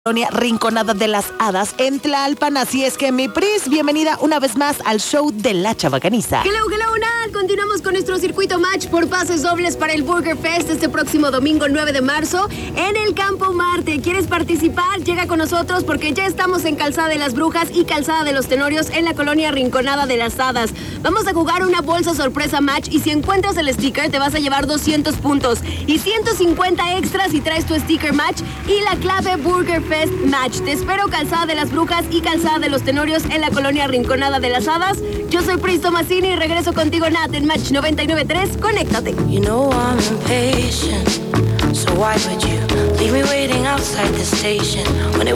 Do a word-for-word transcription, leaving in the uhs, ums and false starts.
Colonia Rinconada de las Hadas en Tlalpan. Así es que mi Pris, bienvenida una vez más al show de la Chavacaniza. Hello, hello, Nat. Continuamos con nuestro circuito match por pases dobles para el Burger Fest este próximo domingo nueve de marzo en el Campo Marte. ¿Quieres participar? Llega con nosotros porque ya estamos en Calzada de las Brujas y Calzada de los Tenorios en la Colonia Rinconada de las Hadas. Vamos a jugar una bolsa sorpresa match y si encuentras el sticker te vas a llevar doscientos puntos y ciento cincuenta extras si traes tu sticker match y la clave Burger Fest Fest Match. Te espero Calzada de las Brujas y Calzada de los Tenorios en la Colonia Rinconada de las Hadas. Yo soy Pris Tomasini y regreso contigo, Nat, en Match noventa y nueve punto tres. Conéctate. You know I'm impatient, so why would you leave me waiting outside the station when it